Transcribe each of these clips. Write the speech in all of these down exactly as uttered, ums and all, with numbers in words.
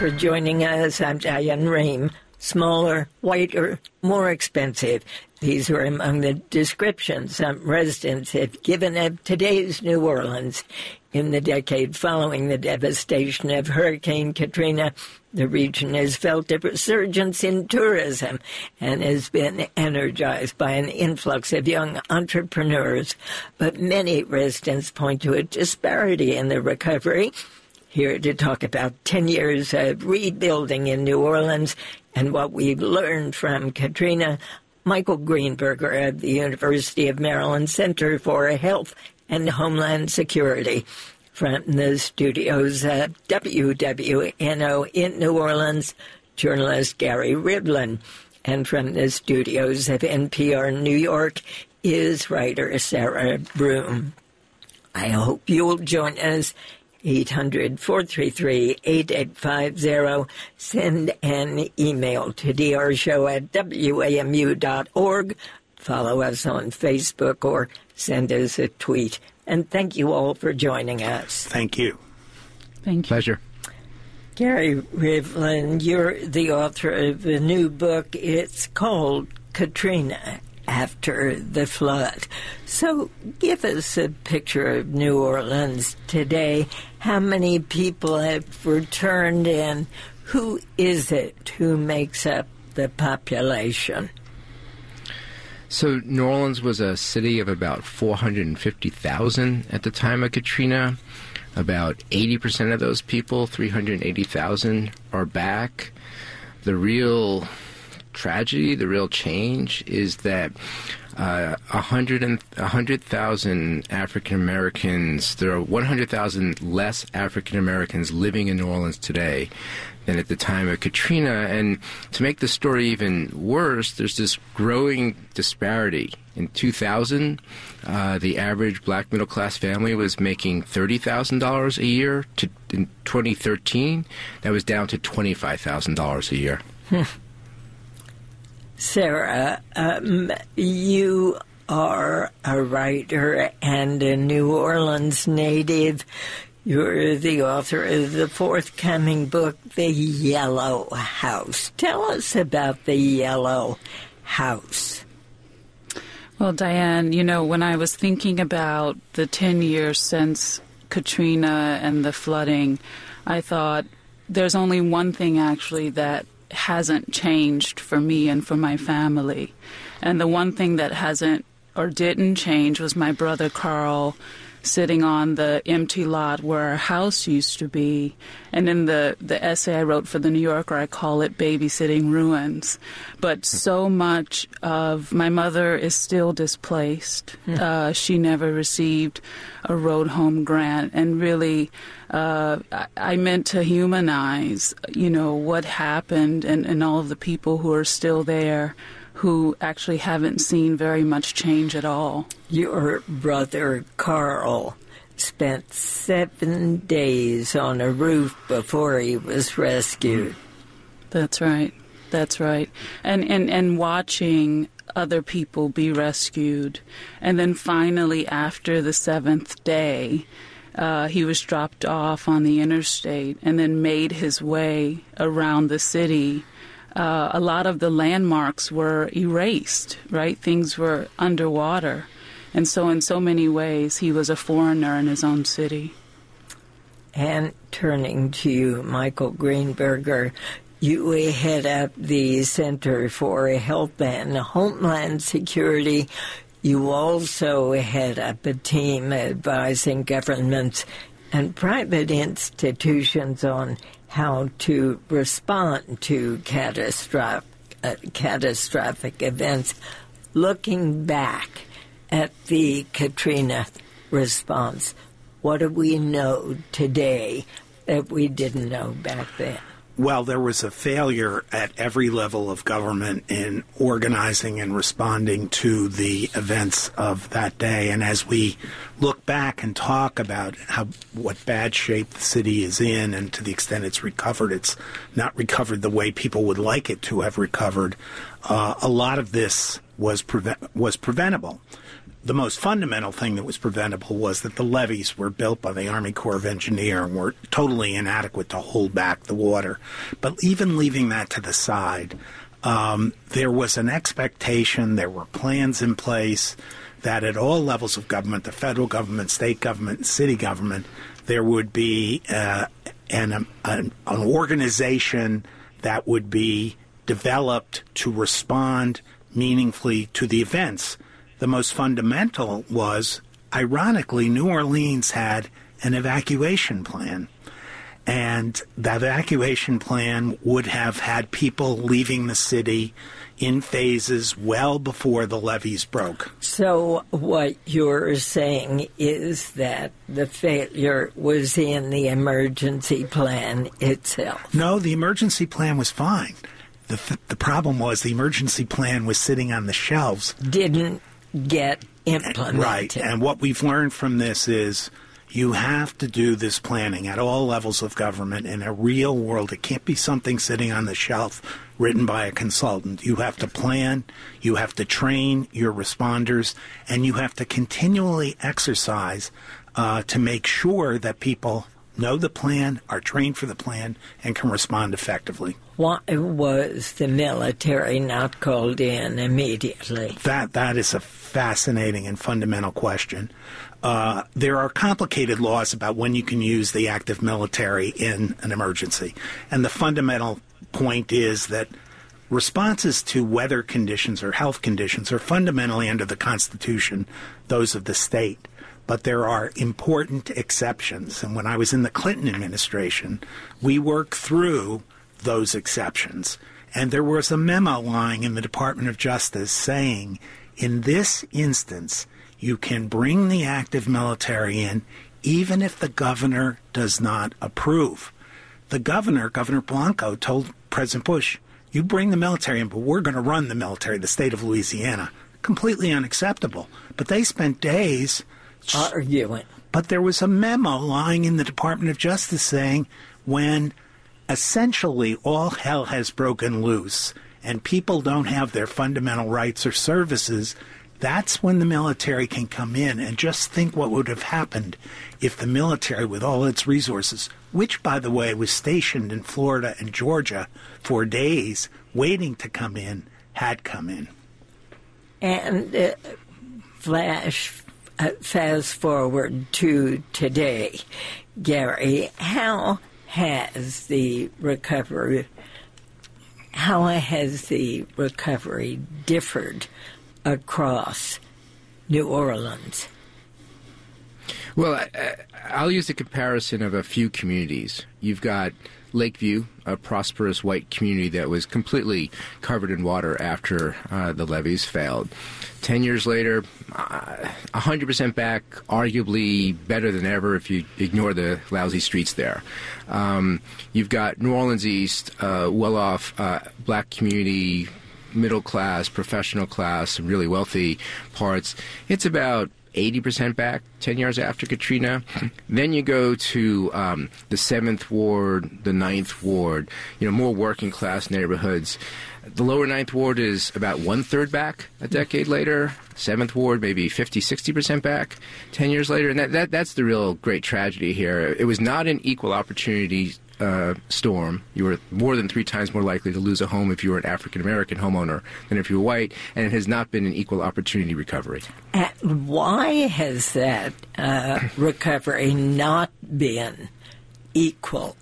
for joining us. I'm Diane Rehm. Smaller, whiter, more expensive. These were among the descriptions some residents have given of today's New Orleans. In the decade following the devastation of Hurricane Katrina, the region has felt a resurgence in tourism and has been energized by an influx of young entrepreneurs. But many residents point to a disparity in the recovery. Here to talk about ten years of rebuilding in New Orleans and what we've learned from Katrina, Michael Greenberger of the University of Maryland Center for Health and Homeland Security. From the studios of W W N O in New Orleans, journalist Gary Rivlin. And from the studios of N P R New York is writer Sarah Broom. I hope you'll join us. eight hundred, four three three, eight eight five zero. Send an email to d r show at w a m u dot org. Follow us on Facebook or send us a tweet. And thank you all for joining us. Thank you. Thank you. Pleasure. Gary Rivlin, you're the author of a new book. It's called Katrina After the Flood. So give us a picture of New Orleans today. How many people have returned, and who is it who makes up the population? So New Orleans was a city of about four hundred fifty thousand at the time of Katrina. About eighty percent of those people, three hundred eighty thousand, are back. The real tragedy, the real change is that uh, one hundred thousand African Americans, there are one hundred thousand less African Americans living in New Orleans today than at the time of Katrina. And to make the story even worse, there's this growing disparity. In two thousand, uh, the average black middle-class family was making thirty thousand dollars a year. To, in twenty thirteen, that was down to twenty-five thousand dollars a year. Sarah, um, you are a writer and a New Orleans native. You're the author of the forthcoming book, The Yellow House. Tell us about The Yellow House. Well, Diane, you know, when I was thinking about the ten years since Katrina and the flooding, I thought there's only one thing actually that hasn't changed for me and for my family. And the one thing that hasn't or didn't change was my brother Carl sitting on the empty lot where our house used to be. And in the, the essay I wrote for The New Yorker, I call it Babysitting Ruins. But so much of my mother is still displaced. Uh, she never received a road home grant. And really, uh, I, I meant to humanize, you know, what happened and, and all of the people who are still there who actually haven't seen very much change at all. Your brother Carl spent seven days on a roof before he was rescued. That's right. That's right. And, and, and watching other people be rescued. And then finally, after the seventh day, uh, he was dropped off on the interstate and then made his way around the city. Uh, a lot of the landmarks were erased, right? Things were underwater. And so in so many ways, he was a foreigner in his own city. And turning to you, Michael Greenberger, you head up the Center for Health and Homeland Security. You also head up a team advising governments and private institutions on how to respond to catastrophic, uh, catastrophic events. Looking back at the Katrina response, what do we know today that we didn't know back then? Well, there was a failure at every level of government in organizing and responding to the events of that day. And as we look back and talk about how what bad shape the city is in, and to the extent it's recovered, it's not recovered the way people would like it to have recovered. Uh, a lot of this was prevent- was preventable. the most fundamental thing that was preventable was that the levees were built by the Army Corps of Engineers and were totally inadequate to hold back the water. But even leaving that to the side, um, there was an expectation, there were plans in place that at all levels of government, the federal government, state government, city government, there would be uh, an, um, an, an organization that would be developed to respond meaningfully to the events. The most fundamental was, ironically, New Orleans had an evacuation plan. And the evacuation plan would have had people leaving the city in phases well before the levees broke. So what you're saying is that the failure was in the emergency plan itself? No, the emergency plan was fine. The, th- the problem was the emergency plan was sitting on the shelves. Didn't get implemented. Right. And what we've learned from this is you have to do this planning at all levels of government in a real world. It can't be something sitting on the shelf written by a consultant. You have to plan, you have to train your responders, and you have to continually exercise uh, to make sure that people know the plan, are trained for the plan, and can respond effectively. Why was the military not called in immediately? That that is a fascinating and fundamental question. Uh, there are complicated laws about when you can use the active military in an emergency. And the fundamental point is that responses to weather conditions or health conditions are fundamentally under the Constitution, those of the state. But there are important exceptions. And when I was in the Clinton administration, we worked through those exceptions. And there was a memo lying in the Department of Justice saying, in this instance, you can bring the active military in even if the governor does not approve. The governor, Governor Blanco, told President Bush, you bring the military in, but we're going to run the military, the state of Louisiana. Completely unacceptable. But they spent days arguing. But there was a memo lying in the Department of Justice saying when essentially all hell has broken loose and people don't have their fundamental rights or services, that's when the military can come in. And just think what would have happened if the military, with all its resources, which, by the way, was stationed in Florida and Georgia for days waiting to come in, had come in. And uh, flash, uh, fast forward to today, Gary, how has the recovery, how has the recovery differed across New Orleans? Well, I, I'll use the comparison of a few communities. You've got Lakeview, a prosperous white community that was completely covered in water after uh, the levees failed. Ten years later, uh, one hundred percent back, arguably better than ever if you ignore the lousy streets there. Um, you've got New Orleans East, uh, well-off uh, black community, middle class, professional class, really wealthy parts. It's about eighty percent back ten years after Katrina. Then you go to um, the seventh Ward, the ninth Ward, you know, more working class neighborhoods. The lower ninth Ward is about one-third back a decade later. seventh Ward, maybe fifty, sixty percent back ten years later. And that, that that's the real great tragedy here. It was not an equal opportunity uh, storm. You were more than three times more likely to lose a home if you were an African-American homeowner than if you were white. And it has not been an equal opportunity recovery. And why has that uh, recovery not been equal?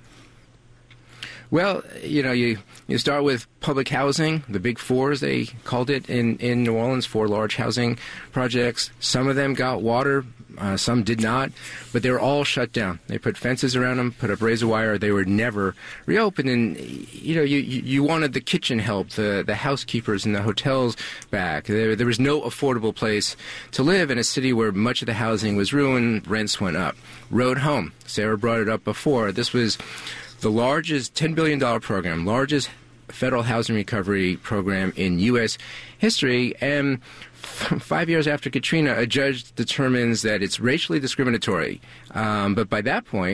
Well, you know, you, you start with public housing, the big four, as they called it in, in New Orleans, four large housing projects. Some of them got water, uh, some did not, but they were all shut down. They put fences around them, put up razor wire. They were never reopened. And, you know, you, you wanted the kitchen help, the, the housekeepers and the hotels back. There, there was no affordable place to live in a city where much of the housing was ruined, rents went up. Road Home, Sarah brought it up before. This was the largest ten billion dollars program, largest federal housing recovery program in U S history. And f- five years after Katrina, a judge determines that it's racially discriminatory. Um, but by that point,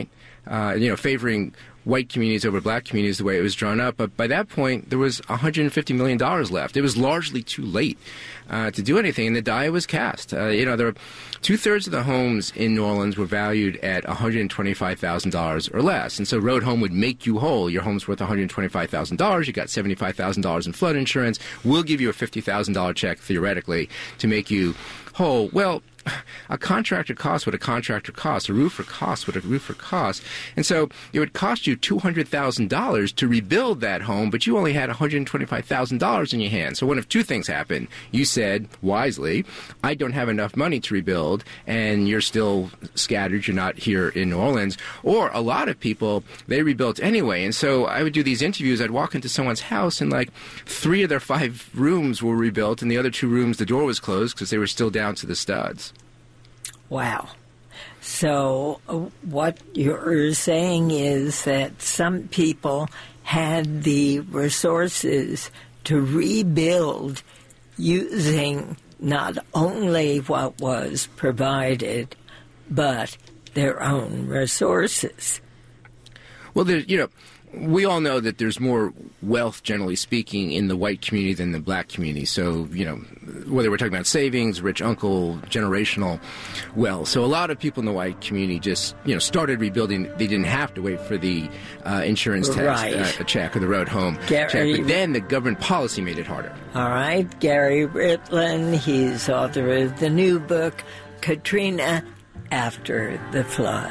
uh, you know, favoring white communities over black communities the way it was drawn up. But by that point, there was one hundred fifty million dollars left. It was largely too late uh, to do anything, and the die was cast. Uh, you know, there were two-thirds of the homes in New Orleans were valued at one hundred twenty-five thousand dollars or less. And so Road Home would make you whole. Your home's worth one hundred twenty-five thousand dollars. You got seventy-five thousand dollars in flood insurance. We'll give you a fifty thousand dollars check, theoretically, to make you whole. Well, a contractor costs what a contractor costs. A roofer costs what a roofer costs. And so it would cost you two hundred thousand dollars to rebuild that home, but you only had one hundred twenty-five thousand dollars in your hand. So one of two things happened. You said, wisely, I don't have enough money to rebuild, and you're still scattered. You're not here in New Orleans. Or a lot of people, they rebuilt anyway. And so I would do these interviews. I'd walk into someone's house, and like three of their five rooms were rebuilt, and the other two rooms, the door was closed because they were still down to the studs. Wow. So uh, what you're saying is that some people had the resources to rebuild using not only what was provided, but their own resources. Well, there, you know, we all know that there's more wealth, generally speaking, in the white community than the black community. So, you know, whether we're talking about savings, rich uncle, generational wealth. So a lot of people in the white community just, you know, started rebuilding. They didn't have to wait for the uh, insurance tax right. uh, check or the Road Home Gary, check. But then the government policy made it harder. All right. Gary Ritlin, he's author of the new book, Katrina After the Flood.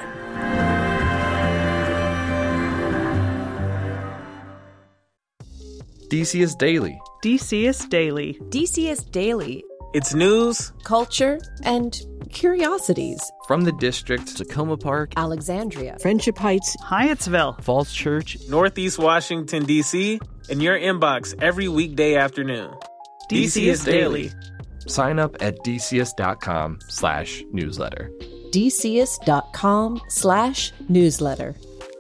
D C S Daily. D C S Daily. D C S Daily. It's news, culture, and curiosities. From the district, Tacoma Park, Alexandria, Friendship Heights, Hyattsville, Falls Church, Northeast Washington, D C, in your inbox every weekday afternoon. D C S Daily. Sign up at dcs.com slash newsletter. dcs.com slash newsletter.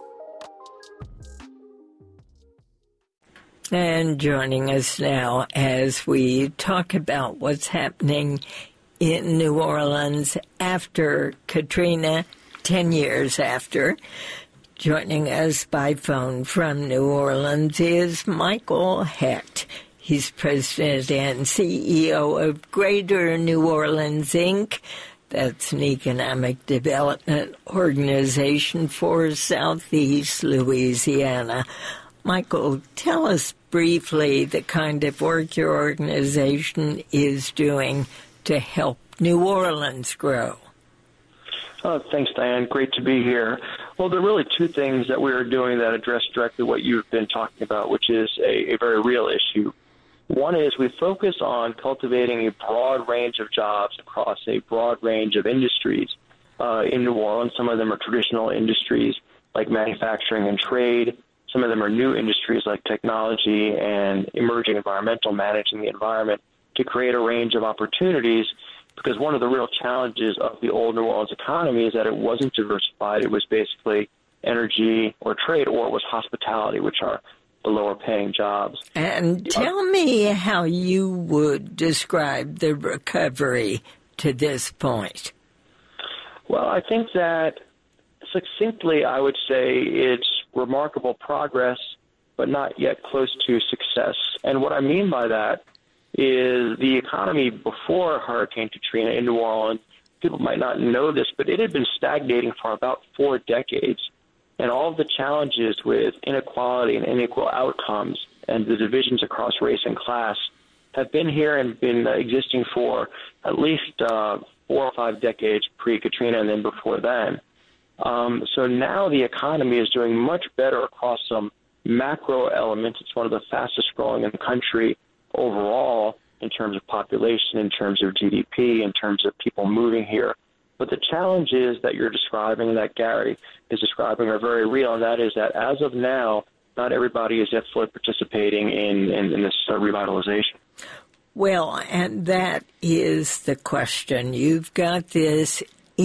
And joining us now as we talk about what's happening in New Orleans after Katrina, ten years after. Joining us by phone from New Orleans is Michael Hecht. He's president and C E O of Greater New Orleans, Incorporated. That's an economic development organization for Southeast Louisiana. Michael, tell us briefly the kind of work your organization is doing to help New Orleans grow. Oh, thanks, Diane. Great to be here. Well, there are really two things that we are doing that address directly what you've been talking about, which is a, a very real issue. One is we focus on cultivating a broad range of jobs across a broad range of industries uh, in New Orleans. Some of them are traditional industries like manufacturing and trade. Some of them are new industries like technology and emerging environmental, managing the environment, to create a range of opportunities, because one of the real challenges of the old New Orleans economy is that it wasn't diversified. It was basically energy or trade, or it was hospitality, which are the lower-paying jobs. And tell me how you would describe the recovery to this point. Well, I think that succinctly I would say it's remarkable progress, but not yet close to success. And what I mean by that is the economy before Hurricane Katrina in New Orleans, people might not know this, but it had been stagnating for about four decades. And all of the challenges with inequality and unequal outcomes and the divisions across race and class have been here and been uh, existing for at least uh, four or five decades pre-Katrina and then before then. Um, so now the economy is doing much better across some macro elements. It's one of the fastest growing in the country overall in terms of population, in terms of G D P, in terms of people moving here. But the challenges that you're describing, that Gary is describing, are very real, and that is that as of now, not everybody is yet fully participating in, in, in this uh, revitalization. Well, and that is the question. You've got this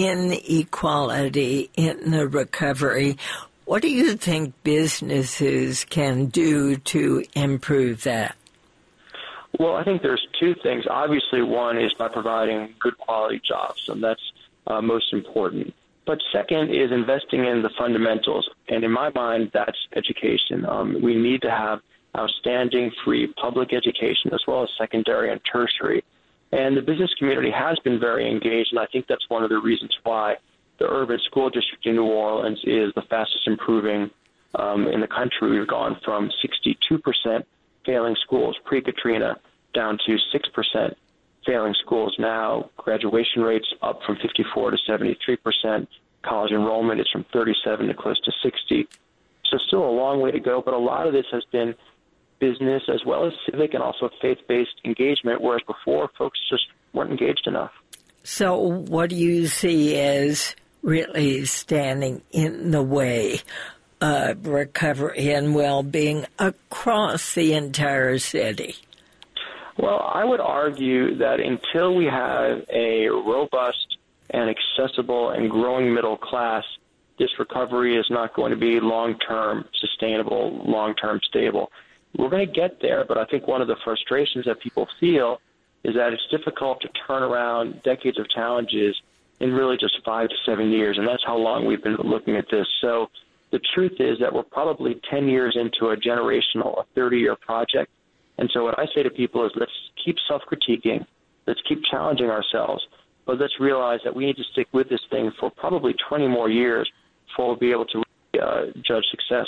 inequality in the recovery. What do you think businesses can do to improve that? Well, I think there's two things. Obviously, one is by providing good quality jobs, and that's uh, most important. But second is investing in the fundamentals. And in my mind, that's education. Um, we need to have outstanding free public education as well as secondary and tertiary. And the business community has been very engaged, and I think that's one of the reasons why the urban school district in New Orleans is the fastest improving um, in the country. We've gone from sixty-two percent failing schools pre-Katrina down to six percent failing schools now. Graduation rates up from fifty-four to seventy-three percent. College enrollment is from thirty-seven to close to sixty. So still a long way to go, but a lot of this has been business as well as civic and also faith-based engagement, whereas before folks just weren't engaged enough. So what do you see as really standing in the way of recovery and well-being across the entire city? Well, I would argue that until we have a robust and accessible and growing middle class, this recovery is not going to be long-term sustainable, long-term stable. We're going to get there, but I think one of the frustrations that people feel is that it's difficult to turn around decades of challenges in really just five to seven years, and that's how long we've been looking at this. So the truth is that we're probably ten years into a generational, a thirty-year project. And so what I say to people is let's keep self-critiquing, let's keep challenging ourselves, but let's realize that we need to stick with this thing for probably twenty more years before we'll be able to uh, judge success.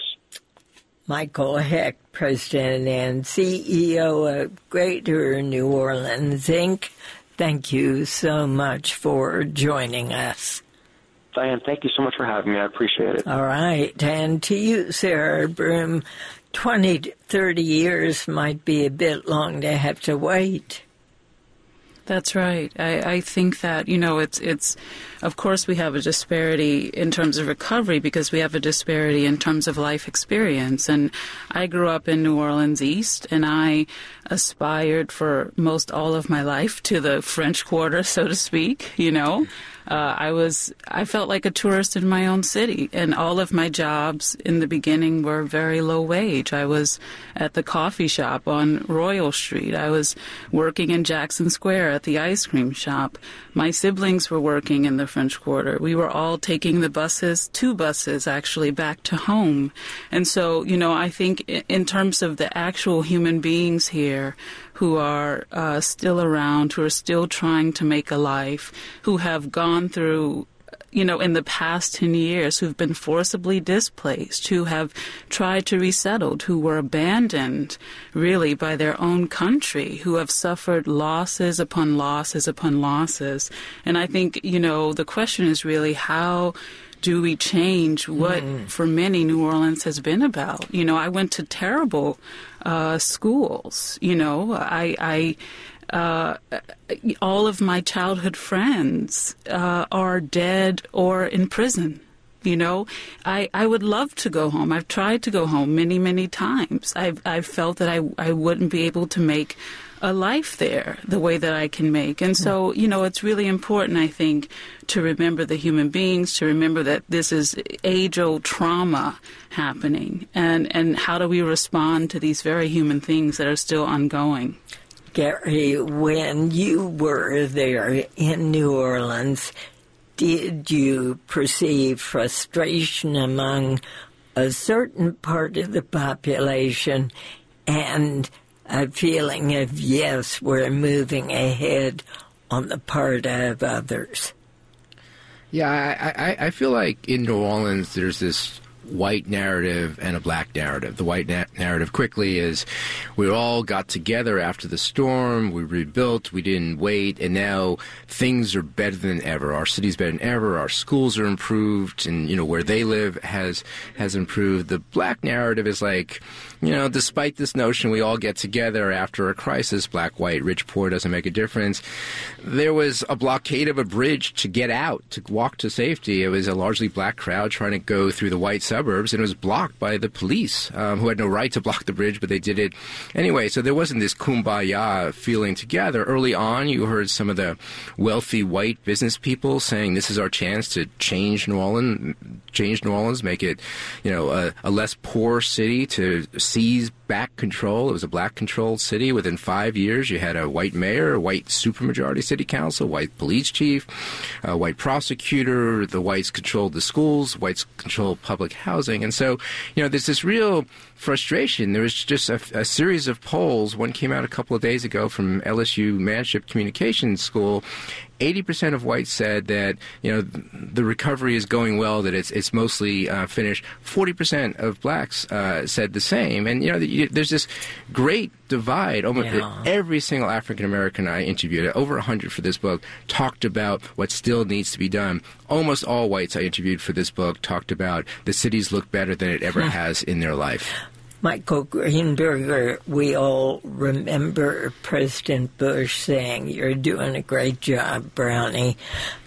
Michael Hecht, President and C E O of Greater New Orleans, Incorporated. Thank you so much for joining us. Diane, thank you so much for having me. I appreciate it. All right. And to you, Sarah Broom, twenty to thirty years might be a bit long to have to wait. That's right. I, I think that, you know, it's, it's, of course we have a disparity in terms of recovery because we have a disparity in terms of life experience. And I grew up in New Orleans East, and I aspired for most all of my life to the French Quarter, so to speak, you know. Uh, I was, I felt like a tourist in my own city, and all of my jobs in the beginning were very low wage. I was at the coffee shop on Royal Street. I was working in Jackson Square at the ice cream shop. My siblings were working in the French Quarter. We were all taking the buses, two buses actually, back to home. And so, you know, I think in terms of the actual human beings here who are uh, still around, who are still trying to make a life, who have gone through, you know, in the past ten years, who've been forcibly displaced, who have tried to resettle, who were abandoned, really, by their own country, who have suffered losses upon losses upon losses. And I think, you know, the question is really how do we change what, mm. for many, New Orleans has been about? You know, I went to terrible uh, schools. You know, I, I uh, all of my childhood friends uh, are dead or in prison. You know, I, I would love to go home. I've tried to go home many, many times. I've, I've felt that I, I wouldn't be able to make a life there the way that I can make. And so, you know, it's really important, I think, to remember the human beings, to remember that this is age-old trauma happening, and, and how do we respond to these very human things that are still ongoing. Gary, when you were there in New Orleans, did you perceive frustration among a certain part of the population and a feeling of, yes, we're moving ahead on the part of others? Yeah, I, I, I feel like in New Orleans there's this white narrative and a black narrative. The white na- narrative quickly is we all got together after the storm, we rebuilt, we didn't wait, and now things are better than ever. Our city's better than ever, our schools are improved, and, you know, where they live has has improved. The black narrative is like, you know, despite this notion we all get together after a crisis, black, white, rich, poor, doesn't make a difference. There was a blockade of a bridge to get out, to walk to safety. It was a largely black crowd trying to go through the white side suburbs, and it was blocked by the police, um, who had no right to block the bridge, but they did it anyway. So there wasn't this kumbaya feeling together. Early on, you heard some of the wealthy white business people saying this is our chance to change New Orleans, change New Orleans, make it, you know, a, a less poor city, to seize back control. It was a black-controlled city. Within five years, you had a white mayor, a white supermajority city council, white police chief, a white prosecutor. The whites controlled the schools. Whites controlled public housing. And so, you know, there's this real frustration. There was just a, a series of polls. One came out a couple of days ago from L S U Manship Communications School. eighty percent of whites said that, you know, the recovery is going well, that it's it's mostly uh, finished. forty percent of blacks uh, said the same. And, you know, there's this great divide. Almost yeah. every single African American I interviewed, over one hundred for this book, talked about what still needs to be done. Almost all whites I interviewed for this book talked about the cities look better than it ever has in their life. Michael Greenberger, we all remember President Bush saying, "You're doing a great job, Brownie."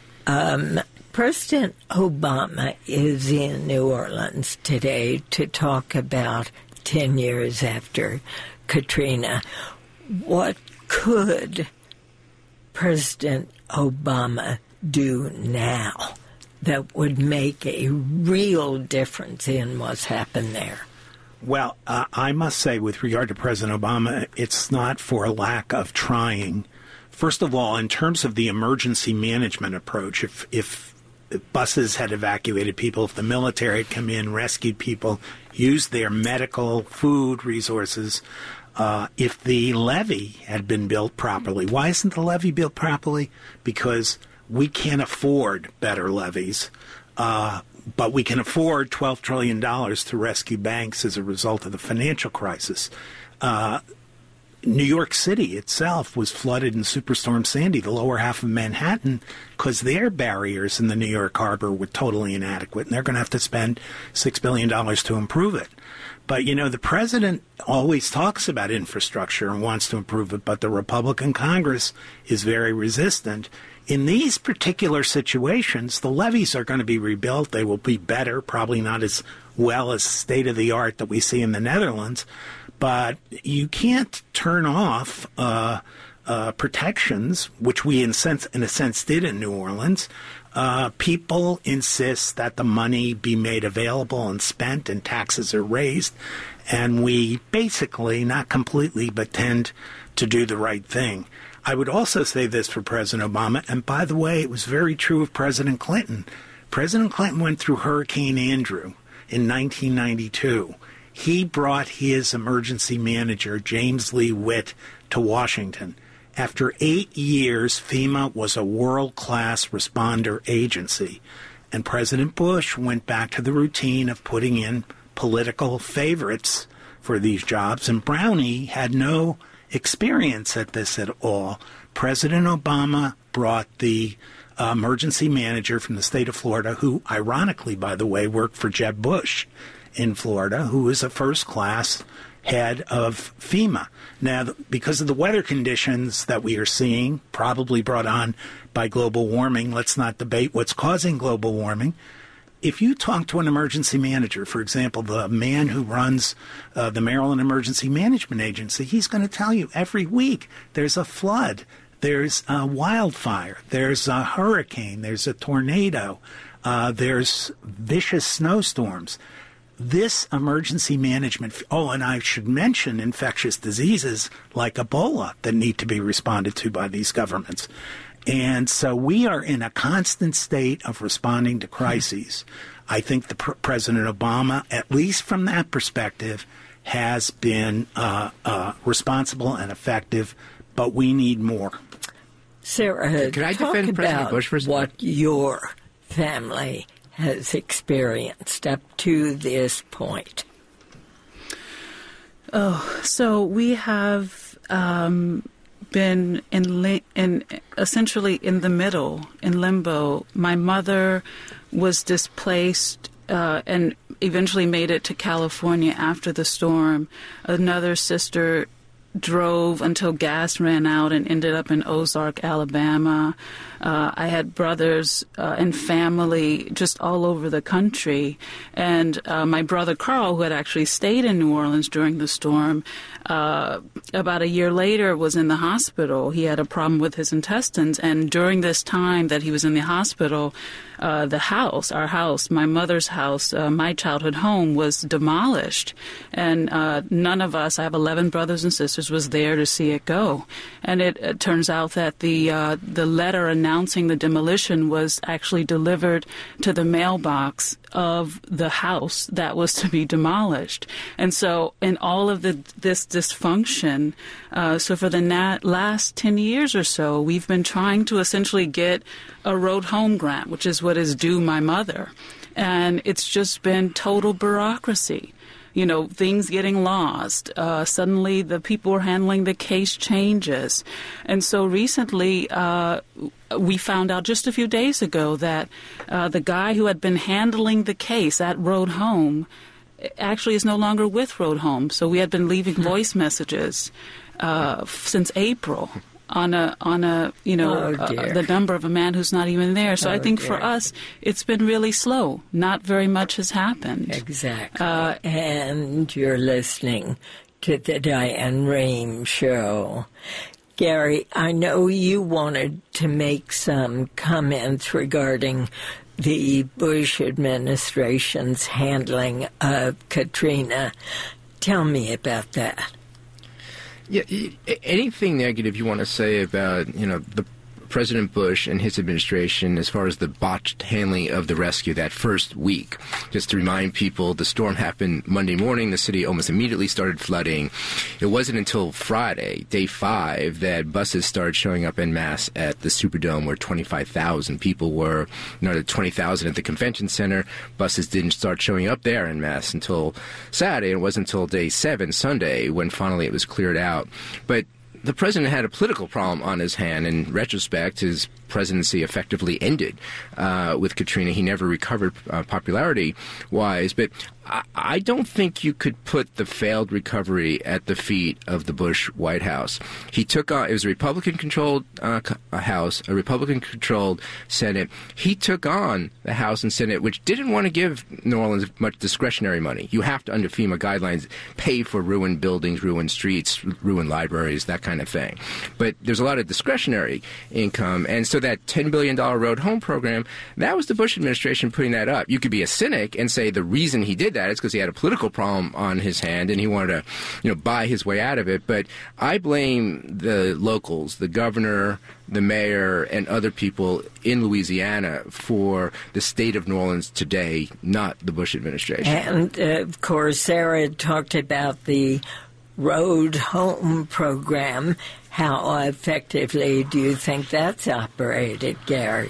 Um, President Obama is in New Orleans today to talk about ten years after Katrina. What could President Obama do now that would make a real difference in what's happened there? Well, uh, I must say, with regard to President Obama, it's not for a lack of trying. First of all, in terms of the emergency management approach, if, if buses had evacuated people, if the military had come in, rescued people, used their medical, food resources, uh, if the levee had been built properly. Why isn't the levee built properly? Because we can't afford better levees. Uh, But we can afford twelve trillion dollars to rescue banks as a result of the financial crisis. Uh, New York City itself was flooded in Superstorm Sandy, the lower half of Manhattan, because their barriers in the New York harbor were totally inadequate, and they're going to have to spend six billion dollars to improve it. But, you know, the president always talks about infrastructure and wants to improve it, but the Republican Congress is very resistant. In these particular situations, the levees are going to be rebuilt. They will be better, probably not as well as state-of-the-art that we see in the Netherlands. But you can't turn off uh, uh, protections, which we, in, sense, in a sense, did in New Orleans. Uh, people insist that the money be made available and spent, and taxes are raised. And we basically, not completely, but tend to do the right thing. I would also say this for President Obama, and by the way, it was very true of President Clinton. President Clinton went through Hurricane Andrew in nineteen ninety-two. He brought his emergency manager, James Lee Witt, to Washington. After eight years, FEMA was a world-class responder agency, and President Bush went back to the routine of putting in political favorites for these jobs, and Brownie had no experience at this at all. President Obama brought the uh, emergency manager from the state of Florida, who, ironically, by the way, worked for Jeb Bush in Florida, who is a first-class head of FEMA. Now, because of the weather conditions that we are seeing, probably brought on by global warming, let's not debate what's causing global warming. If you talk to an emergency manager, for example, the man who runs uh, the Maryland Emergency Management Agency, he's going to tell you every week there's a flood, there's a wildfire, there's a hurricane, there's a tornado, uh, there's vicious snowstorms. This emergency management, oh, and I should mention infectious diseases like Ebola that need to be responded to by these governments. And so we are in a constant state of responding to crises. I think the pr- President Obama, at least from that perspective, has been uh, uh, responsible and effective, but we need more. Sarah, Can I talk defend President about Bush for a second? what your family has experienced up to this point. Oh, so we have um, been in, li- in essentially in the middle, in limbo. My mother was displaced uh, and eventually made it to California after the storm. Another sister drove until gas ran out and ended up in Ozark, Alabama. Uh, I had brothers uh, and family just all over the country. And uh, my brother Carl, who had actually stayed in New Orleans during the storm, uh, about a year later was in the hospital. He had a problem with his intestines. And during this time that he was in the hospital, uh, the house, our house, my mother's house, uh, my childhood home was demolished. And uh, none of us, I have eleven brothers and sisters, was there to see it go. And it, it turns out that the uh, the letter announcing the demolition was actually delivered to the mailbox of the house that was to be demolished. And so in all of the this dysfunction, uh, so for the na- last ten years or so, we've been trying to essentially get a road home grant, which is what is due my mother. And it's just been total bureaucracy. You know, things getting lost. Uh, suddenly the people who are handling the case changes. And so recently uh, we found out just a few days ago that uh, the guy who had been handling the case at Road Home actually is no longer with Road Home. So we had been leaving voice messages uh, since April on a, on a you know, Oh, uh, the number of a man who's not even there. So Oh, I think dear. for us, it's been really slow. Not very much has happened. Exactly. Uh, and you're listening to the Diane Rehm Show. Gary, I know you wanted to make some comments regarding the Bush administration's handling of Katrina. Tell me about that. Yeah, anything negative you want to say about, you know, the President Bush and his administration as far as the botched handling of the rescue that first week. Just to remind people, the storm happened Monday morning. The city almost immediately started flooding. It wasn't until Friday, day five, that buses started showing up en masse at the Superdome where twenty-five thousand people were. Another twenty thousand at the convention center. Buses didn't start showing up there en masse until Saturday. It wasn't until day seven, Sunday, when finally it was cleared out. But the president had a political problem on his hand. In retrospect, his presidency effectively ended uh, with Katrina. He never recovered uh, popularity-wise. But I, I don't think you could put the failed recovery at the feet of the Bush White House. He took on, it was a Republican-controlled uh, House, a Republican-controlled Senate. He took on the House and Senate, which didn't want to give New Orleans much discretionary money. You have to, under FEMA guidelines, pay for ruined buildings, ruined streets, ruined libraries, that kind of thing. But there's a lot of discretionary income, and so that ten billion dollars Road Home program, that was the Bush administration putting that up. You could be a cynic and say the reason he did that is because he had a political problem on his hand and he wanted to, you know, buy his way out of it. But I blame the locals, the governor, the mayor, and other people in Louisiana for the state of New Orleans today, not the Bush administration. And, uh, of course, Sarah talked about the Road Home program. How effectively do you think that's operated, Gary?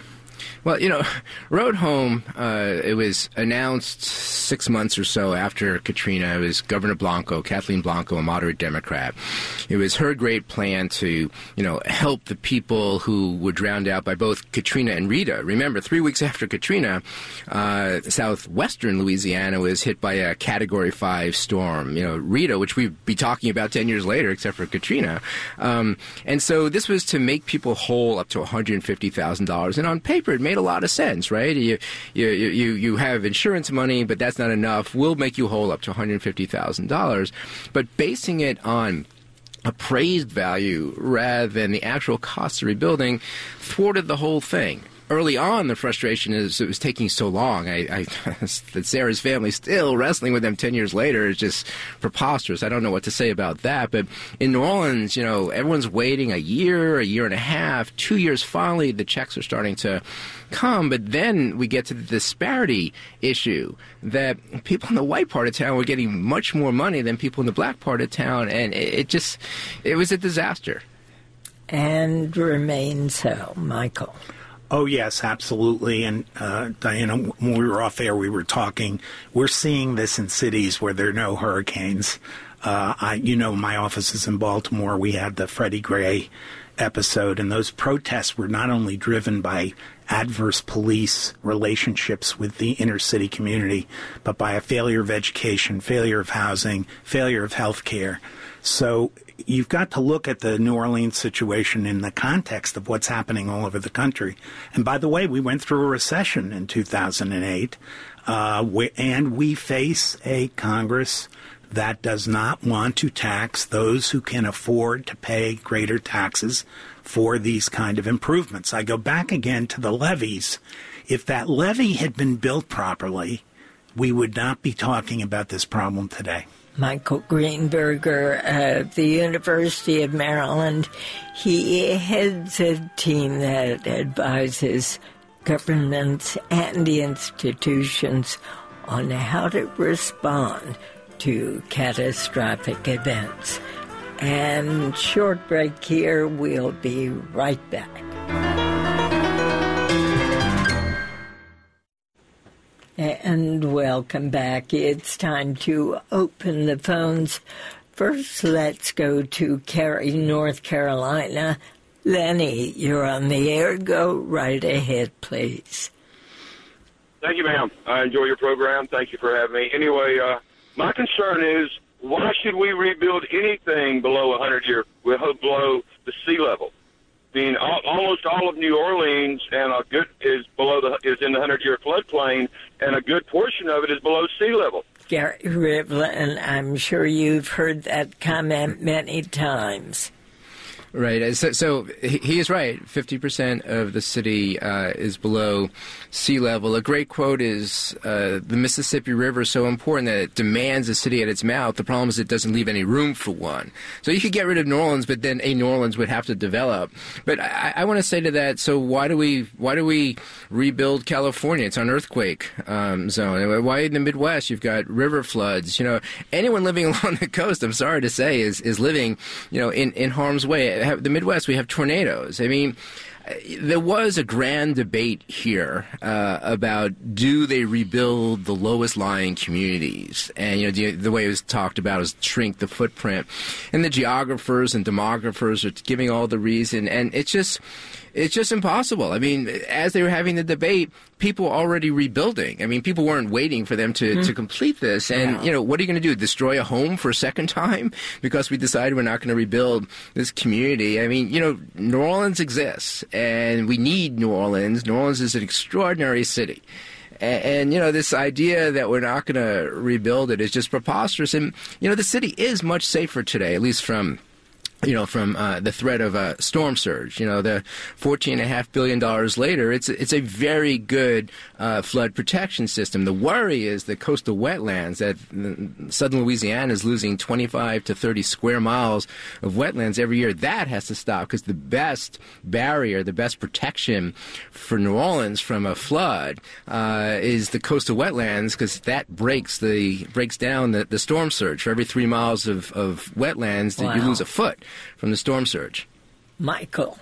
Well, you know, Road Home, uh, it was announced six months or so after Katrina. It was Governor Blanco, Kathleen Blanco, a moderate Democrat. It was her great plan to, you know, help the people who were drowned out by both Katrina and Rita. Remember, three weeks after Katrina, uh, southwestern Louisiana was hit by a Category five storm. You know, Rita, which we'd be talking about ten years later, except for Katrina. Um, and so this was to make people whole up to one hundred fifty thousand dollars. And on paper, it made a lot of sense, right? You, you, you, you have insurance money, but that's not enough. We'll make you whole up to one hundred fifty thousand dollars. But basing it on appraised value rather than the actual cost of rebuilding thwarted the whole thing. Early on, the frustration is it was taking so long. I, I, that Sarah's family still wrestling with them ten years later is just preposterous. I don't know what to say about that. But in New Orleans, you know, everyone's waiting a year, a year and a half, two years. Finally, the checks are starting to come. But then we get to the disparity issue that people in the white part of town were getting much more money than people in the black part of town. And it, it just, it was a disaster. And remains so. Michael. Oh, yes, absolutely. And, uh, Diana, when we were off air, we were talking. We're seeing this in cities where there are no hurricanes. Uh, I, you know, my office is in Baltimore. We had the Freddie Gray episode, and those protests were not only driven by adverse police relationships with the inner city community, but by a failure of education, failure of housing, failure of health care. So you've got to look at the New Orleans situation in the context of what's happening all over the country. And by the way, we went through a recession in two thousand eight, uh, and we face a Congress that does not want to tax those who can afford to pay greater taxes for these kind of improvements. I go back again to the levees. If that levee had been built properly, we would not be talking about this problem today. Michael Greenberger of the University of Maryland, he heads a team that advises governments and institutions on how to respond to catastrophic events. And short break here, we'll be right back. And welcome back. It's time to open the phones. First, let's go to Cary, North Carolina. Lenny, you're on the air. Go right ahead, please. Thank you, ma'am. I enjoy your program. Thank you for having me. Anyway, uh, my concern is, why should we rebuild anything below one hundred year, below the sea level? I mean, all, almost all of New Orleans and a good is below the is in the hundred-year floodplain, and a good portion of it is below sea level. Gary Rivlin, I'm sure you've heard that comment many times. Right. So, so he is right. fifty percent of the city uh, is below sea level. A great quote is, uh, the Mississippi River is so important that it demands a city at its mouth. The problem is it doesn't leave any room for one. So you could get rid of New Orleans, but then a New Orleans would have to develop. But I, I want to say to that, so why do we why do we rebuild California? It's an earthquake um, zone. Why in the Midwest you've got river floods? You know, anyone living along the coast, I'm sorry to say, is, is living, you know, in, in harm's way. The Midwest, we have tornadoes. I mean, there was a grand debate here uh, about do they rebuild the lowest lying communities, and you know the, the way it was talked about is shrink the footprint, and the geographers and demographers are giving all the reason, and it's just it's just impossible. I mean, as they were having the debate, people were already rebuilding. I mean, people weren't waiting for them to, mm. to complete this. And, yeah. you know, what are you going to do? Destroy a home for a second time because we decided we're not going to rebuild this community? I mean, you know, New Orleans exists, and we need New Orleans. New Orleans is an extraordinary city. And, and, you know, this idea that we're not going to rebuild it is just preposterous. And, you know, the city is much safer today, at least from... you know, from uh, the threat of a storm surge. You know, the fourteen point five billion dollars later, it's it's a very good uh, flood protection system. The worry is the coastal wetlands, that southern Louisiana is losing twenty-five to thirty square miles of wetlands every year. That has to stop, because the best barrier, the best protection for New Orleans from a flood uh, is the coastal wetlands, because that breaks the breaks down the, the storm surge. For every three miles of, of wetlands, wow. you lose a foot from the storm surge. Michael.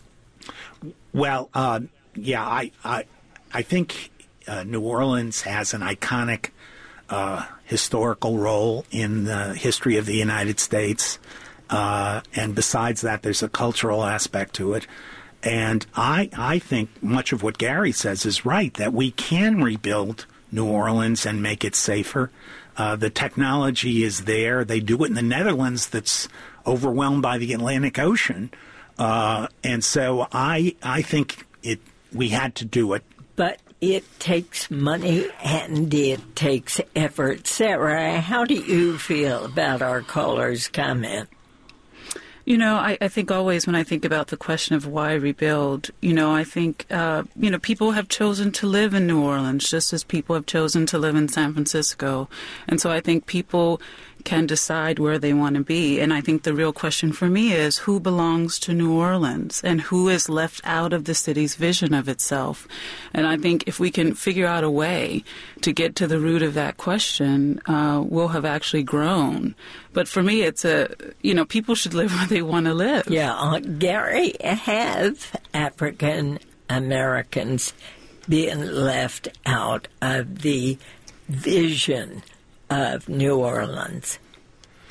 Well, uh, yeah, I, I, I think uh, New Orleans has an iconic uh, historical role in the history of the United States. Uh, and besides that, there's a cultural aspect to it. And I, I think much of what Gary says is right, that we can rebuild New Orleans and make it safer. Uh, the technology is there. They do it in the Netherlands that's overwhelmed by the Atlantic Ocean. Uh, and so I I think it we had to do it. But it takes money and it takes effort. Sarah, how do you feel about our caller's comment? You know, I, I think always when I think about the question of why rebuild, you know, I think, uh, you know, people have chosen to live in New Orleans just as people have chosen to live in San Francisco. And so I think people can decide where they want to be. And I think the real question for me is who belongs to New Orleans and who is left out of the city's vision of itself. And I think if we can figure out a way to get to the root of that question, uh, we'll have actually grown. But for me, it's a, you know, people should live where they want to live. Yeah, uh, Gary, have African Americans been left out of the vision of New Orleans?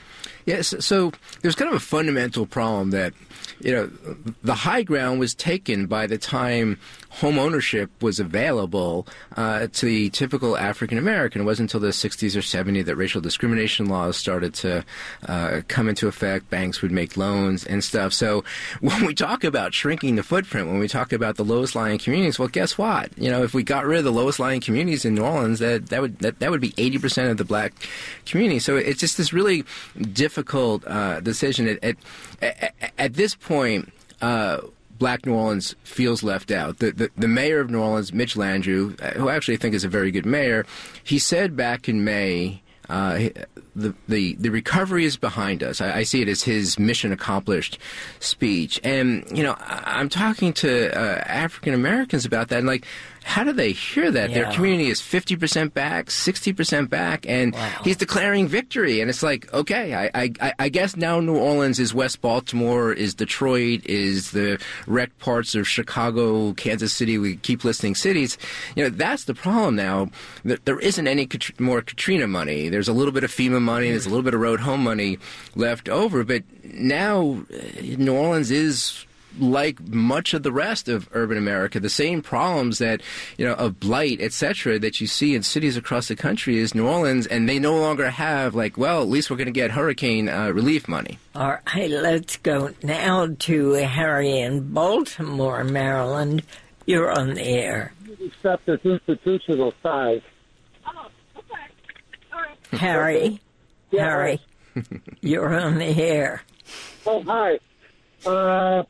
Yes, so there's kind of a fundamental problem that, you know, the high ground was taken by the time home ownership was available uh, to the typical African American. It wasn't until the sixties or seventies that racial discrimination laws started to uh, come into effect. Banks would make loans and stuff. So when we talk about shrinking the footprint, when we talk about the lowest lying communities, well, guess what? You know, if we got rid of the lowest lying communities in New Orleans, that that would that, that would be eighty percent of the black community. So it's just this really difficult uh, decision. At, at, at, at this point, uh, Black New Orleans feels left out. The, the the mayor of New Orleans, Mitch Landrieu, who I actually think is a very good mayor, he said back in May, uh, the, the the recovery is behind us. I, I see it as his mission accomplished speech. And, you know, I, I'm talking to uh, African Americans about that, and like, how do they hear that? Yeah. Their community is fifty percent back, sixty percent back, and wow. he's declaring victory. And it's like, okay, I, I, I guess now New Orleans is West Baltimore, is Detroit, is the wrecked parts of Chicago, Kansas City. We keep listing cities. You know, that's the problem now. There isn't any more Katrina money. There's a little bit of FEMA money. There's a little bit of road home money left over. But now New Orleans is, like much of the rest of urban America, the same problems that, you know, of blight, et cetera, that you see in cities across the country is New Orleans, and they no longer have, like, well, at least we're going to get hurricane uh, relief money. All right, let's go now to Harry in Baltimore, Maryland. You're on the air. Except its institutional size. Oh, okay. All right. Harry, yeah, Harry, right. You're on the air. Oh, hi. Uh...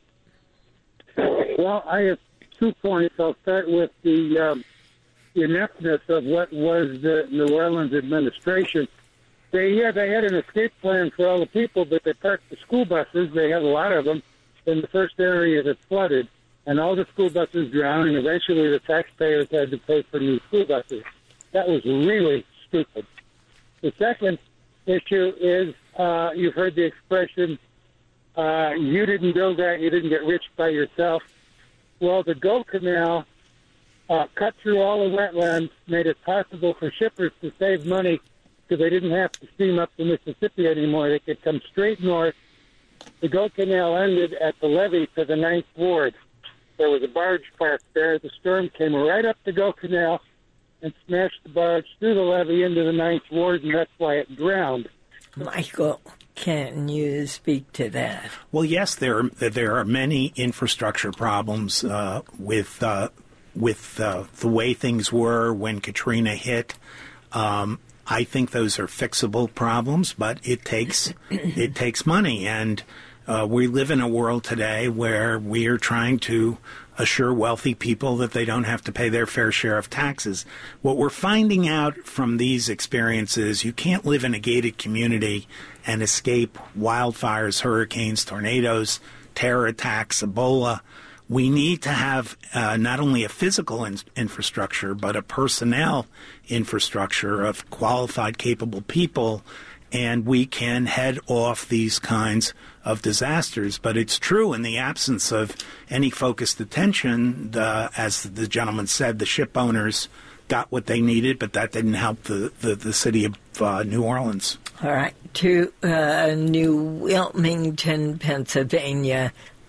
Well, I have two points. I'll start with the, um, the ineptness of what was the New Orleans administration. They yeah, they had an escape plan for all the people, but they parked the school buses. They had a lot of them in the first area that flooded, and all the school buses drowned, and eventually the taxpayers had to pay for new school buses. That was really stupid. The second issue is uh, you've heard the expression, Uh, you didn't build that, you didn't get rich by yourself. Well, the Go Canal uh, cut through all the wetlands, made it possible for shippers to save money because they didn't have to steam up the Mississippi anymore. They could come straight north. The Go Canal ended at the levee to the Ninth Ward. There was a barge parked there. The storm came right up the Go Canal and smashed the barge through the levee into the Ninth Ward, and that's why it drowned. Michael, can you speak to that? Well, yes, there are, there are many infrastructure problems uh, with uh, with uh, the way things were when Katrina hit. Um, I think those are fixable problems, but it takes it takes money, and uh, we live in a world today where we are trying to assure wealthy people that they don't have to pay their fair share of taxes. What we're finding out from these experiences, you can't live in a gated community and escape wildfires, hurricanes, tornadoes, terror attacks, Ebola. We need to have uh, not only a physical in- infrastructure, but a personnel infrastructure of qualified, capable people, and we can head off these kinds of disasters. But it's true, in the absence of any focused attention, the, as the gentleman said, the ship owners got what they needed, but that didn't help the, the, the city of uh, New Orleans. All right, to uh, New Wilmington, Pennsylvania.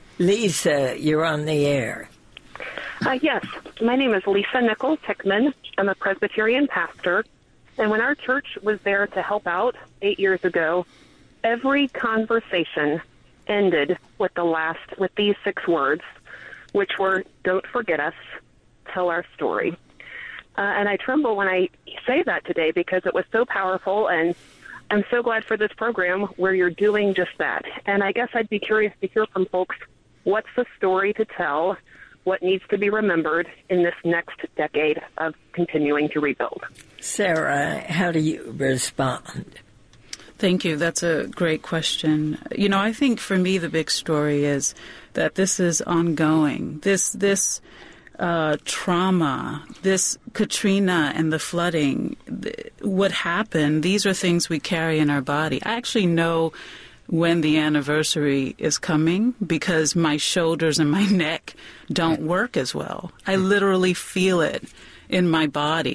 Lisa, you're on the air. Uh, yes, my name is Lisa Nicole Tickman. I'm a Presbyterian pastor. And when our church was there to help out eight years ago, every conversation ended with the last, with these six words, which were, "Don't forget us, tell our story." Uh, and I tremble when I say that today because it was so powerful, and I'm so glad for this program where you're doing just that. And I guess I'd be curious to hear from folks, what's the story to tell? What needs to be remembered in this next decade of continuing to rebuild? Sarah, how do you respond? Thank you. That's a great question. You know, I think for me the big story is that this is ongoing. This this uh, trauma, this Katrina and the flooding, th- what happened, these are things we carry in our body. I actually know when the anniversary is coming because my shoulders and my neck don't work as well. I literally feel it in my body.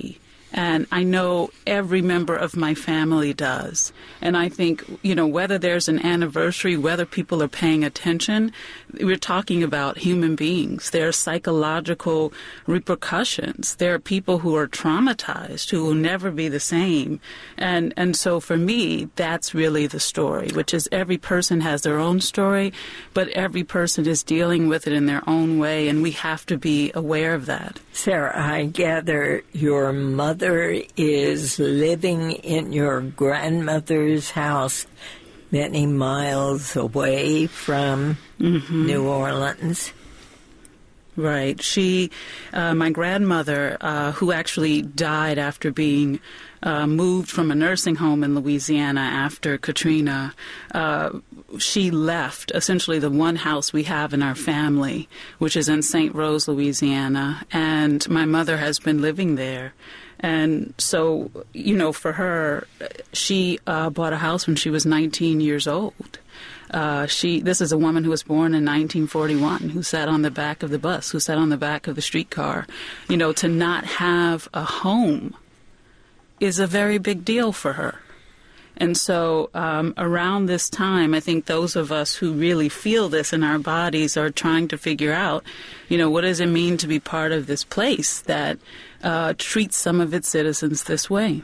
And I know every member of my family does. And I think, you know, whether there's an anniversary, whether people are paying attention, we're talking about human beings. There are psychological repercussions. There are people who are traumatized, who will never be the same. And, and so for me, that's really the story, which is every person has their own story, but every person is dealing with it in their own way, and we have to be aware of that. Sarah, I gather your mother is living in your grandmother's house many miles away from mm-hmm. New Orleans. Right. She, uh, my grandmother, uh, who actually died after being uh, moved from a nursing home in Louisiana after Katrina, uh, she left essentially the one house we have in our family, which is in Saint Rose, Louisiana, and my mother has been living there. And so, you know, for her, she uh, bought a house when she was nineteen years old. Uh, she. This is a woman who was born in nineteen forty-one, who sat on the back of the bus, who sat on the back of the streetcar. You know, to not have a home is a very big deal for her. And so um, around this time, I think those of us who really feel this in our bodies are trying to figure out, you know, what does it mean to be part of this place that uh, treats some of its citizens this way?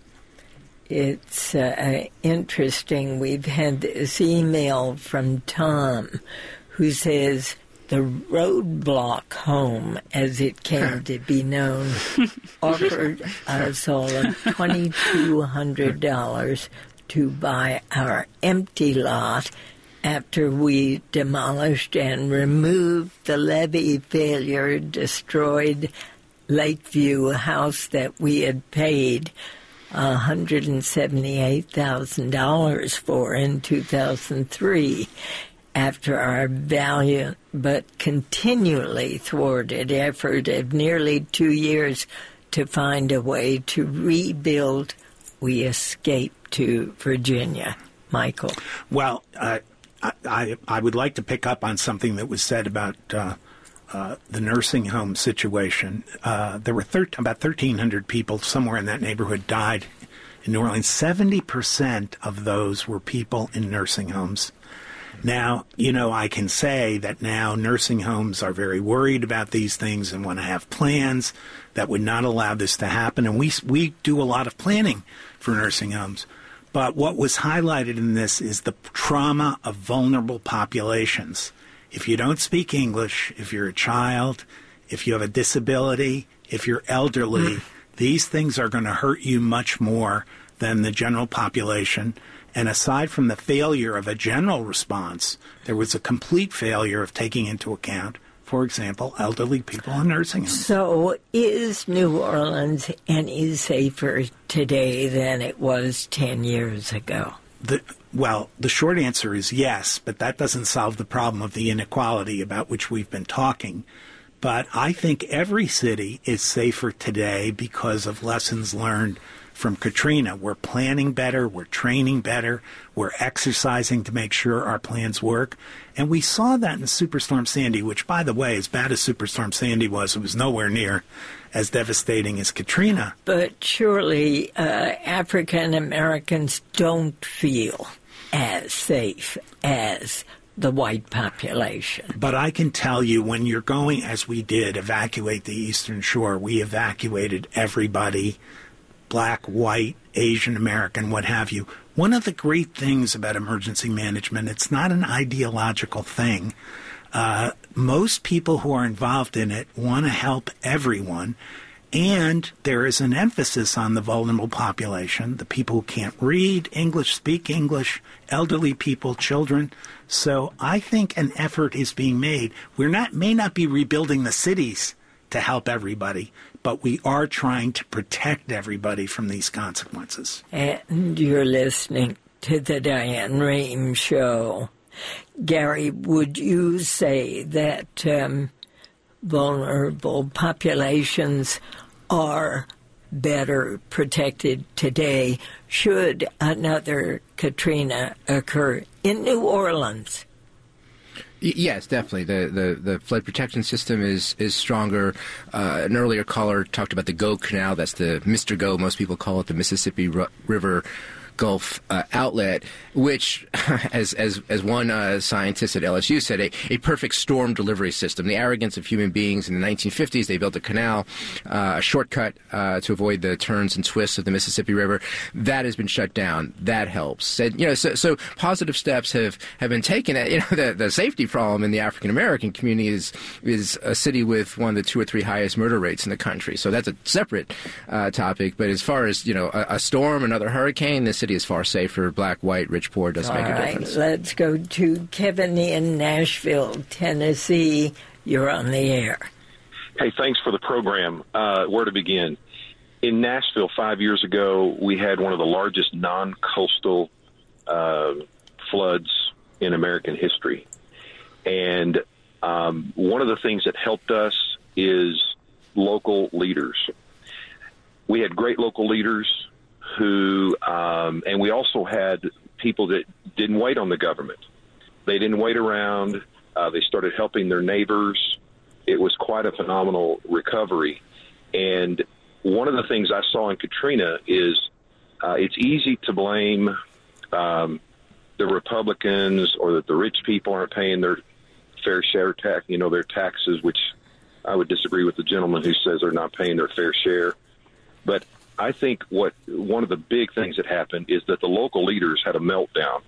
It's uh, interesting. We've had this email from Tom who says the Roadblock home, as it came to be known, offered us all of two thousand two hundred dollars to buy our empty lot after we demolished and removed the levee failure destroyed Lakeview house that we had paid one hundred seventy-eight thousand dollars for in two thousand three. After our valiant but continually thwarted effort of nearly two years to find a way to rebuild, we escaped to Virginia. Michael. Well, uh, I, I would like to pick up on something that was said about uh, uh, the nursing home situation. Uh, there were thir- about thirteen hundred people somewhere in that neighborhood died in New Orleans. seventy percent of those were people in nursing homes. Now, you know, I can say that now nursing homes are very worried about these things and want to have plans that would not allow this to happen. And we we do a lot of planning for nursing homes. But what was highlighted in this is the trauma of vulnerable populations. If you don't speak English, if you're a child, if you have a disability, if you're elderly, these things are going to hurt you much more than the general population. And aside from the failure of a general response, there was a complete failure of taking into account, for example, elderly people in nursing homes. So is New Orleans any safer today than it was ten years ago? The, well, the short answer is yes, but that doesn't solve the problem of the inequality about which we've been talking. But I think every city is safer today because of lessons learned from Katrina. We're planning better, we're training better, we're exercising to make sure our plans work. And we saw that in Superstorm Sandy, which, by the way, as bad as Superstorm Sandy was, it was nowhere near as devastating as Katrina. But surely uh, African Americans don't feel as safe as the white population. But I can tell you, when you're going, as we did, evacuate the Eastern Shore, we evacuated everybody, black, white, Asian American, what have you. One of the great things about emergency management, it's not an ideological thing. Uh, most people who are involved in it want to help everyone, and there is an emphasis on the vulnerable population, the people who can't read English, speak English, elderly people, children. So I think an effort is being made. We're not may not be rebuilding the cities to help everybody, but we are trying to protect everybody from these consequences. And you're listening to the Diane Rehm Show. Gary, would you say that um, vulnerable populations are better protected today should another Katrina occur in New Orleans? Yes, definitely. The, the, the flood protection system is is stronger. Uh, an earlier caller talked about the Go Canal. That's the Mister Go. Most people call it the Mississippi R- River Gulf uh, outlet, which, as as as one uh, scientist at L S U said, a, a perfect storm delivery system. The arrogance of human beings in the nineteen fifties, they built a canal, uh, a shortcut uh, to avoid the turns and twists of the Mississippi River. That has been shut down. That helps. And, you know, so, so positive steps have, have been taken. You know, the, the safety problem in the African American community is is a city with one of the two or three highest murder rates in the country. So that's a separate uh, topic. But as far as, you know, a, a storm, another hurricane, the city is far safer. Black, white, rich, poor doesn't make a right, difference. Let's go to Kevin in Nashville, Tennessee. You're on the air. Hey, thanks for the program. Uh, where to begin? In Nashville, five years ago, we had one of the largest non-coastal uh, floods in American history. And um, one of the things that helped us is local leaders. We had great local leaders who, um, and we also had people that didn't wait on the government. They didn't wait around. Uh, they started helping their neighbors. It was quite a phenomenal recovery. And one of the things I saw in Katrina is uh, it's easy to blame um, the Republicans or that the rich people aren't paying their fair share tax, you know, their taxes, which I would disagree with the gentleman who says they're not paying their fair share. But I think what one of the big things that happened is that the local leaders had a meltdown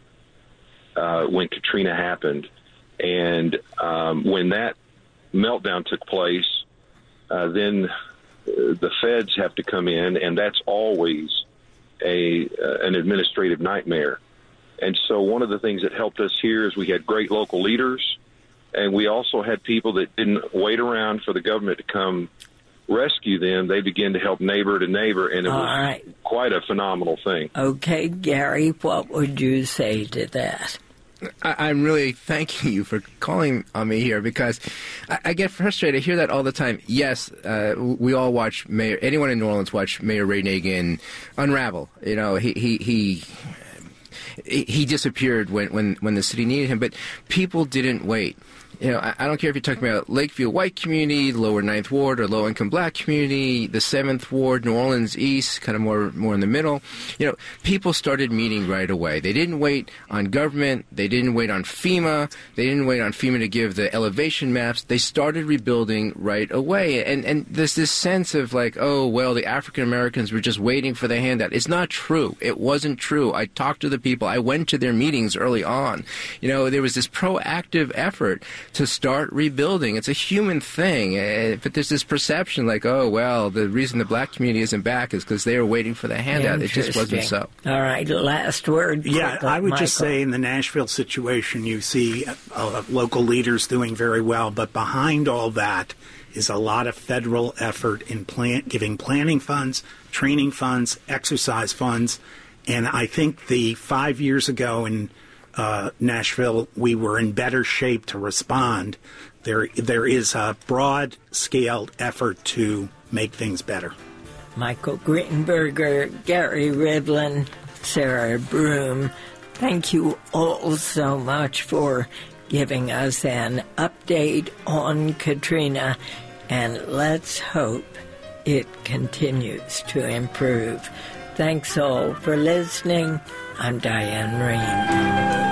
uh, when Katrina happened. And um, when that meltdown took place, uh, then the feds have to come in, and that's always a uh, an administrative nightmare. And so one of the things that helped us here is we had great local leaders, and we also had people that didn't wait around for the government to come rescue them. They began to help neighbor to neighbor, and it All was right. quite a phenomenal thing. Okay, Gary, what would you say to that? I, I'm really thanking you for calling on me here because I, I get frustrated. I hear that all the time. Yes, uh, we all watch Mayor. Anyone in New Orleans watch Mayor Ray Nagin unravel. You know, he he he. He disappeared when, when, when the city needed him, but people didn't wait. You know, I, I don't care if you're talking about Lakeview white community, lower Ninth Ward, or low-income black community, the Seventh Ward, New Orleans East, kind of more more in the middle. You know, people started meeting right away. They didn't wait on government. They didn't wait on FEMA. They didn't wait on FEMA to give the elevation maps. They started rebuilding right away. And and there's this sense of like, oh, well, the African Americans were just waiting for the handout. It's not true. It wasn't true. I talked to the people. I went to their meetings early on. You know, there was this proactive effort to start rebuilding. It's a human thing, uh, but there's this perception like, oh, well, the reason the black community isn't back is because they were waiting for the handout. It just wasn't so. All right, last word. Yeah, quickly, I would Michael. just say in the Nashville situation, you see uh, local leaders doing very well, but behind all that is a lot of federal effort in plan- giving planning funds, training funds, exercise funds, and I think the five years ago in Uh, Nashville, we were in better shape to respond. There, there is a broad-scaled effort to make things better. Michael Greenberger, Gary Rivlin, Sarah Broom, thank you all so much for giving us an update on Katrina, and let's hope it continues to improve. Thanks all for listening. I'm Diane Rehm.